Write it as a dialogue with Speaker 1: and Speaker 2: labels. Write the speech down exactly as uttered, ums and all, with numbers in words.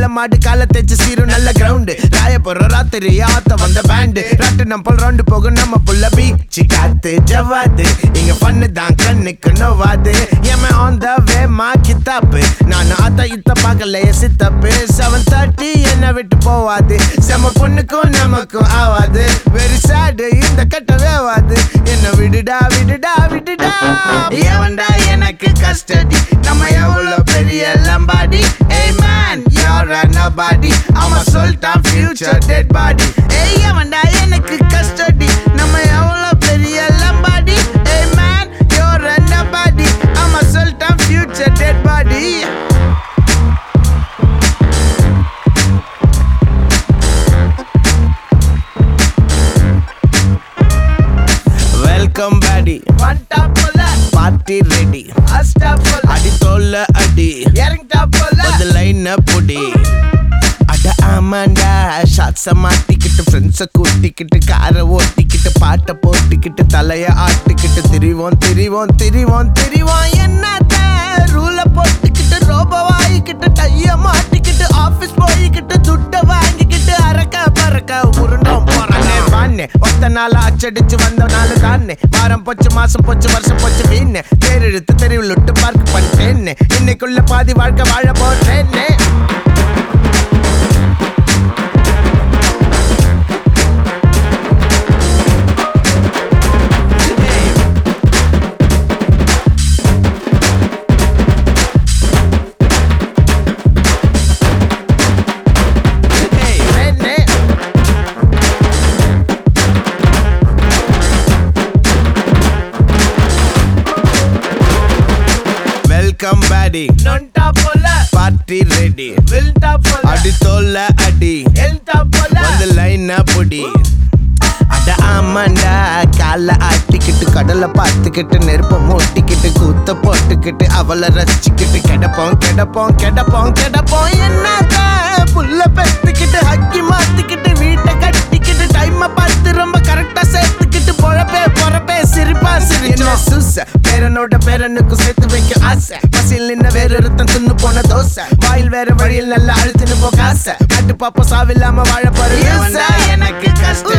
Speaker 1: மாடு கால தேச்சு சீரும் நல்ல கிரவுண்டு ராய போற ராத்திரி ஆத்த வந்த பேண்டு ராட்டு நம்பல் ரவுண்டு போகும் நம்ம புள்ள பீச்சு காத்து ஜவாது இங்க பண்ணு தான் கண்ணுக்கு நோவாது ஏமே ஆன் த வே மா கித்தாப்பு நான் ஆத்த இத்த பார்க்கலையே சித்தப்பு செவன் தேர்ட்டி என்ன விட்டு போவாது செம பொண்ணுக்கும் நமக்கும் ஆவாது வெரி சேடு இந்த கட்ட வேவாது என்ன விடுடா விடுடா விடுடா ஏவன்டா எனக்கு கஸ்டடி நம்ம எவ்வளவு பெரிய லம்பாடி ஏய் man you're a nobody I'm a sultan future dead body ஏய் ஏவன்டா எனக்கு கஸ்டடி நம்ம எவ்வளவு பெரிய லம்பாடி ஏய் man you're a nobody I'm a sultan future dead body welcome buddy one top party ready astapol adi tolla adi erangtapol the line up pudi ada amanda shots மாட்டிக்கிட்டு ஃப்ரெண்ட்ஸை கூட்டிக்கிட்டு காரை ஓட்டிக்கிட்டு பாட்டை போட்டுக்கிட்டு தலையை ஆட்டிக்கிட்டு திரிவோம் திரிவோம் திரிவோம் திரிவோம் என்னத்த ரூலை போட்டுக்கிட்டு ரோபோ வாங்கிக்கிட்டு டைய மாட்டிக்கிட்டு ஆஃபீஸ் போய்கிட்டு துட்டை வாங்கிக்கிட்டு அரக்க பறக்க உருண்டோம் போறானே வானே ஒத்த நாள் அச்சடிச்சு வந்த நாள் தானே வாரம் போச்சு மாசம் போச்சு வருஷம் போச்சு வீணே தேரெழுத்து தெருவில் விட்டு பார்க்க பண்ணிட்டேன்னு இன்னைக்குள்ள பாதி வாழ்க்கை வாழ போட்டேன்னு welcome buddy non tapola party ready will tapola adi tolla adi el tapola on the line up pudi ada amanda கால ஆட்டிக்கிட்டு கடலை பார்த்துக்கிட்டு நெருப்ப மூட்டிக்கிட்டு கூத்த போட்டுக்கிட்டு அவளை ரசிச்சுக்கிட்டு கிடப்போம் கிடப்போம் கிடப்போம் கிடப்போம் என்னத புல்ல பெத்துக்கிட்டு ஹக்கி மாத்திக்கிட்டு வீட்டை கட்டிக்கிட்டு டைமை பார்த்து ரொம்ப கரெக்டா சேர்த்துக்கிட்டு பொழப்பே பொறப்பே சிரிப்பா சிரிச்சோ சூச பேரனோட பேரனுக்கு சேர்த்து வைக்க ஆசை பசியில் நின்ன வேற ஒருத்தன் தின்னு போன தோசை வாயில் வேற வழியில் நல்லா அழுத்துன்னு போக ஆசை கட்டு பாப்பா சாவில்லாம வாழ போற எனக்கு கஷ்டம்